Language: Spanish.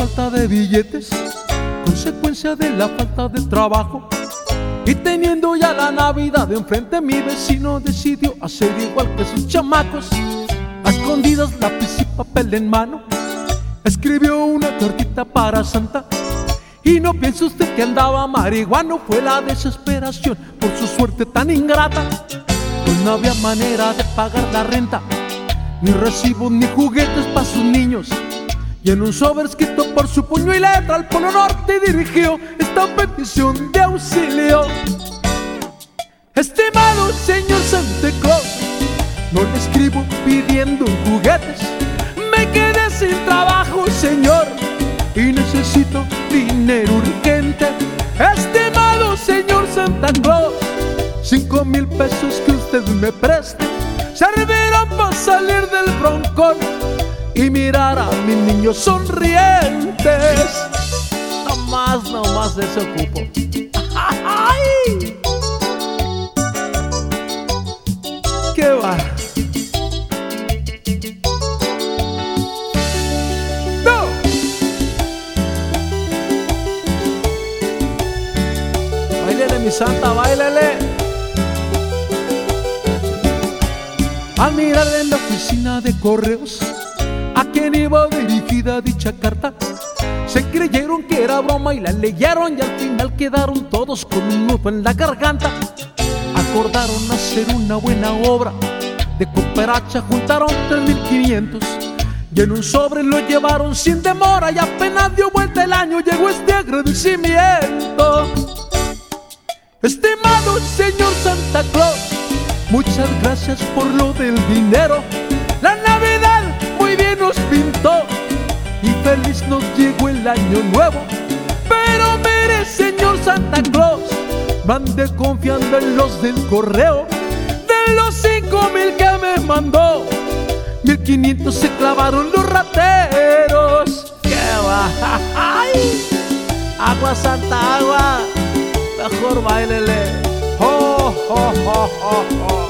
falta de billetes, consecuencia de la falta de trabajo. Y teniendo ya la Navidad enfrente, mi vecino decidió hacer igual que sus chamacos. A escondidas, lápiz y papel en mano, escribió una cartita para Santa. Y no piense usted que andaba marihuano, fue la desesperación por su suerte tan ingrata. Pues no había manera de pagar la renta, ni recibos ni juguetes para sus niños. Y en un sobre escrito por su puño y letra al Polo Norte dirigió esta petición de auxilio: estimado señor Santa Claus, no le escribo pidiendo juguetes, me quedé sin trabajo, señor, y necesito dinero urgente. Estimado señor Santa Claus, 5,000 pesos que usted me preste servirán para salir del broncón y mirar a mis niños sonrientes. No más de eso ocupo. ¡Ay! ¡Qué va! ¡No! ¡Báilele, mi Santa, báilele! Al mirar en la oficina de correos a quien iba dirigida dicha carta, se creyeron que era broma y la leyeron, y al final quedaron todos con un nudo en la garganta. Acordaron hacer una buena obra, de cooperacha juntaron 3,500 y en un sobre lo llevaron sin demora, y apenas dio vuelta el año llegó este agradecimiento: estimado señor Santa Claus, muchas gracias por lo del dinero. La Navidad muy bien nos pintó y feliz nos llegó el año nuevo. Pero mire, señor Santa Claus, no ande confiando en los del correo. De los 5,000 que me mandó, 1,500 se clavaron los rateros. ¡Qué va! ¡Ay! Agua, Santa, agua, mejor báilele. ¡Oh, oh, oh, oh, oh!